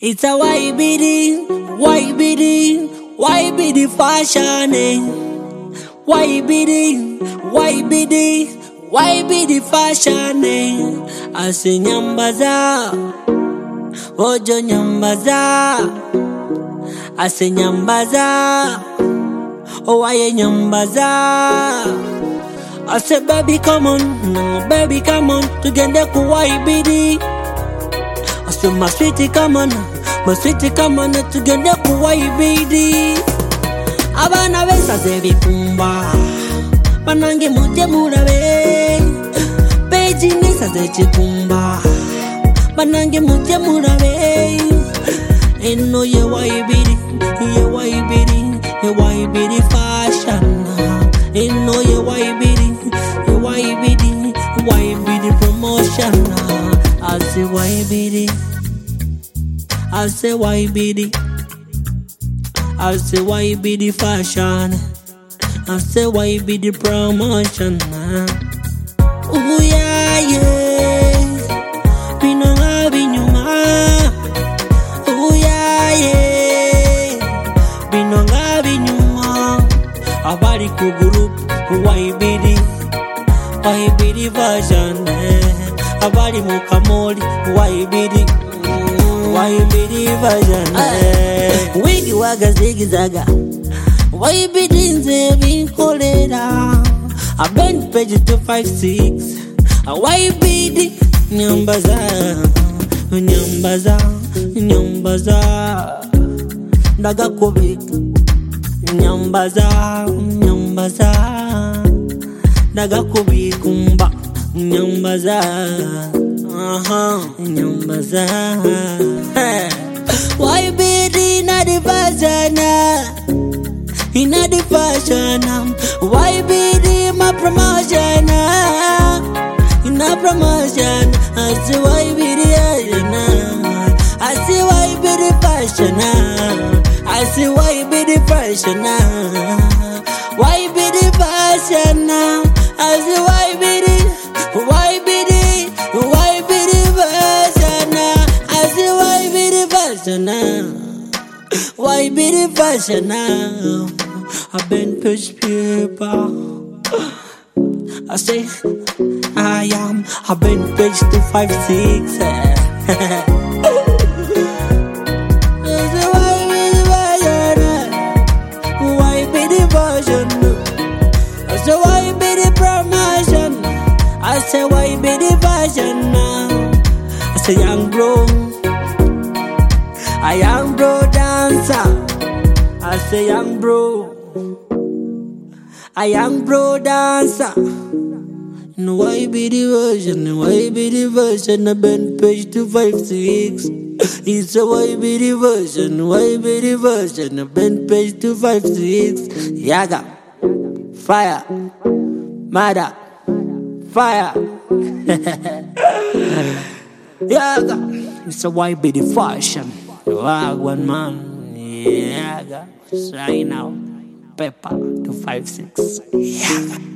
It's a YBD fashion, YBD fashion, ase nyambaza, ojo nyambaza, ase nyambaza, owaye nyambaza, ase baby come on, tugende ku YBD, ase my sweetie come on, tugende ku YBD. Abana besa zebikumba banange muje murabe, peji nesa zechikumba banange muje murabe. Eno ye YBD fashion. Eno ye YBD promotion. I say YBD fashion. I say YBD promotion. Ooh yeah. Bino nga binyuma. Ooh yeah. Bino nga binyuma. Abari ku group YBD version. Abari mu kamoli YBD version. Wigi waga zigizaga YBD nze binkolera. I bend page 256 YBD nyambaza ndagakubika nyambaza ndagakubikumba nyambaza YBD na the version, YBD my promotion, I see YBD fashion, I see YBD fashion, YBD fashion, I see YBD version, I see YBD fashion. I've been push paper. I say I've been page 256. YBD version. I say YBD promotion. I say YBD version. I say young bro, a young bro dancer. I say young bro, a young bro dancer. No YBD version, I been page 256. It's a YBD version, I been page 256. Yaga, fire, mother, fire. Yaga, it's a YBD fashion. One man. Yaga, sign out. Pepper 256. Yaga.